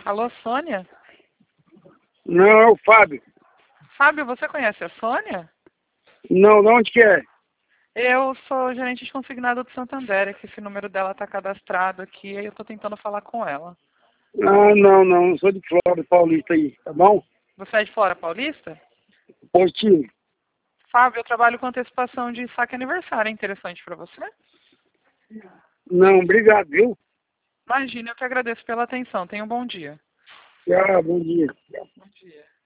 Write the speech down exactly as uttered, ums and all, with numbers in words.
Alô, Sônia? Não, é o Fábio. Fábio, você conhece a Sônia? Não, de onde que é? Eu sou gerente de consignado do Santander, que esse número dela está cadastrado aqui e eu estou tentando falar com ela. Ah, não, não, não sou de Flórida, Paulista aí, tá bom? Você é de Fora Paulista? Positivo. Fábio, eu trabalho com antecipação de saque aniversário. É interessante para você? Não, obrigado, viu? Imagina, eu que agradeço pela atenção. Tenha um bom dia. Ah, bom dia. Bom dia.